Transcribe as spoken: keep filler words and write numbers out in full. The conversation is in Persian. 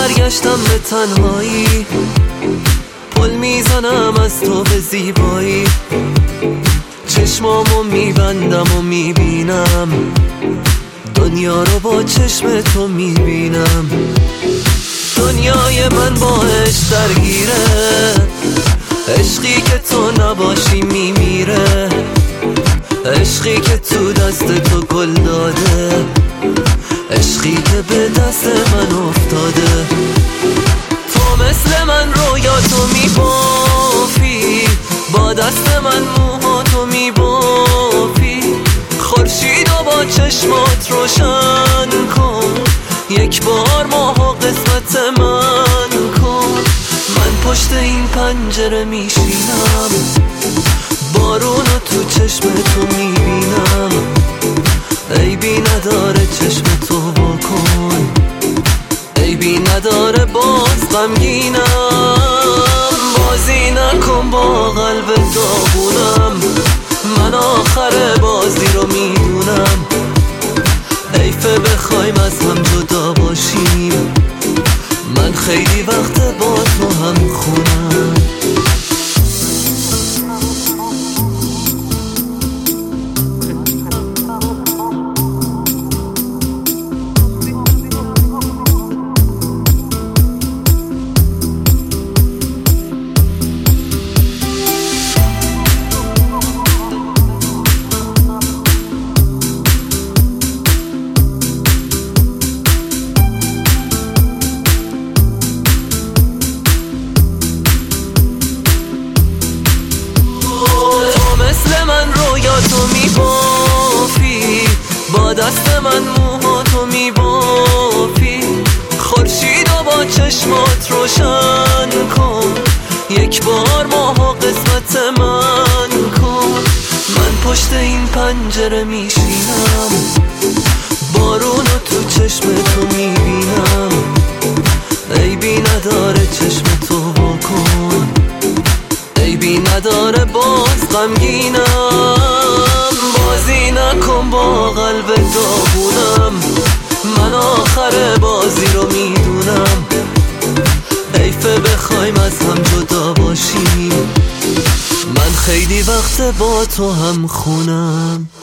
برگشتم به تنهایی، پل میزنم از تو به زیبایی، چشمامو میبندم و میبینم دنیا رو با چشم تو میبینم. دنیای من با عشق درگیره، عشقی که تو نباشی میمیره، عشقی که تو دست تو گل داده، عشقی که به دست من افتاده. تو مثل من رویاتو میبافی، با دست من موهاتو میبافی، خورشیدو با چشمات روشن کن، یک بار ماها قسمت من کن. من پشت این پنجره میشینم، بارونو تو چشم تو میبینم، عیبی نداره چشم تو بکن، عیبی نداره باز غمگینم. بازی نکن با قلب داغونم، من آخر بازی رو میدونم، حیفه بخوایم از هم جدا باشیم، من خیلی وقت با تو هم خونم. تو میبافی، با دست من موهاتو میبافی، خورشیدو با چشمات روشن کن، یک بار ماها قسمت من کن. من پشت این پنجره میشینم، بارونو تو چشم تو میبینم، عیبی نداره چشم تو بکن، عیبی نداره باز غمگینم. بازی نکن با قلب داغونم، من آخر بازی رو میدونم، حیفه بخوایم از هم جدا باشیم، من خیلی وقت با تو هم خونم.